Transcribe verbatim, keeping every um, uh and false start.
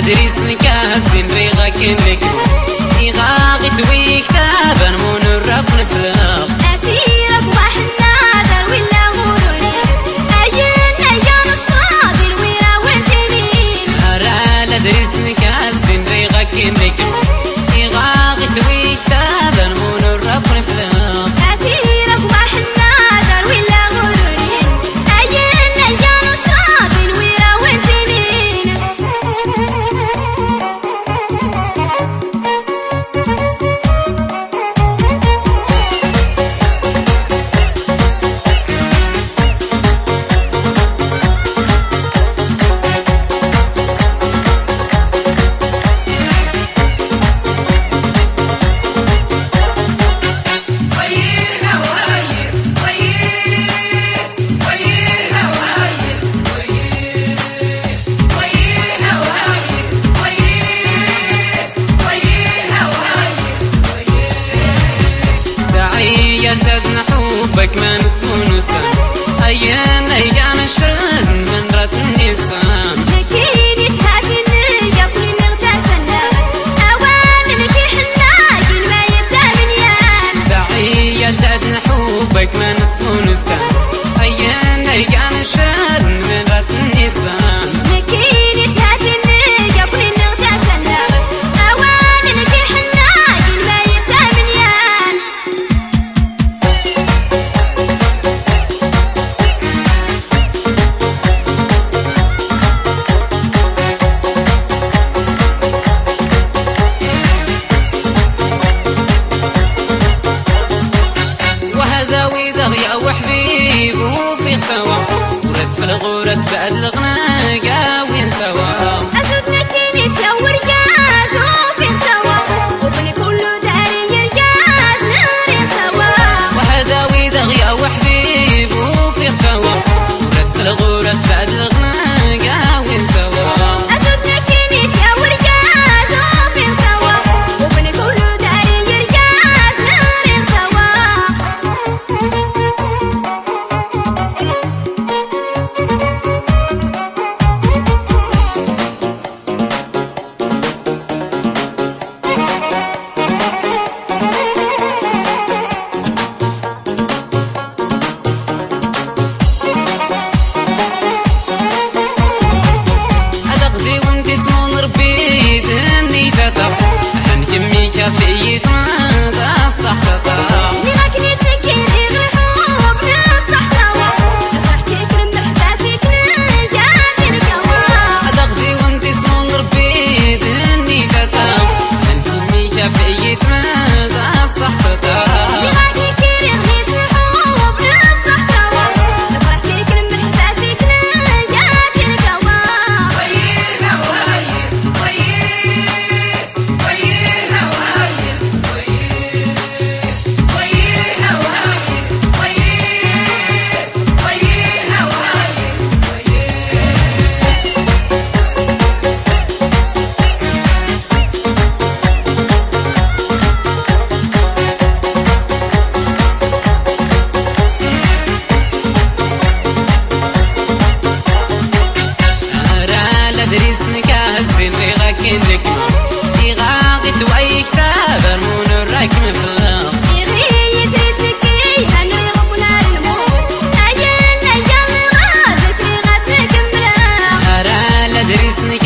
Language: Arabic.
لدريس نكاسين ريغا كنك إغاغت ويكتابا من الرب نفلاق أسيرك وحنا دار ولا غروري أين أيان الشاطر ويرا وانتمين أرى لدريس نكاسين ريغا كنك إغاغت ويكتابا من الرب نفلاق أسيرك وحنا دار ولا غروري أين أيان الشاطر ويرا وانتمين يلدد نحوبك ما نسمو نسان أيان أيان الشرد من رات النسان لكن يتهاتني يقولي نغتسلنا أوان لكي حنا كل ما يتامن يان داعي يلدد نحوبك ما نسمو نسان أيان أيان الشرد من رات النسان لكن يتهاتني يقولي نغتسلنا أوان لكي حنا كل ما يتامن يان وهذا ويدغي أو حبيب وفي خوا ورد في الغورة بألغنا قاوين سوا أسودنا كيني تور جاز وفي التوا وفن كل داري يرجاز ناري توا وهذا ويدغي أو حبيب وفي خوا ورد في الغورة بألغنا قاوين سوا أسودنا كيني تور جاز وفي التوا وفن كل داري يرجاز ناري توا أدغدي وانت اسمون ربي دني تطب هن يمي كافيت ماذا صح تطب لغاك نتكين إغي حب نصح توا نفرح سيكن محباسك نجاتي الكوا أدغدي وانت اسمون ربي دني تطب هن يمي كافيت ماذا صح تطب لغاك كيري غنيت الحب نصح توا نفرح سيكن محباسك نجاتي الكوا أرى لدريس نكاسين ريغا كنك إغاغت وأي كتاب من الركم فلاق يغي يترتكي هنري غبنا الموت أين أيام غازك لغتك مراق أرى لدريس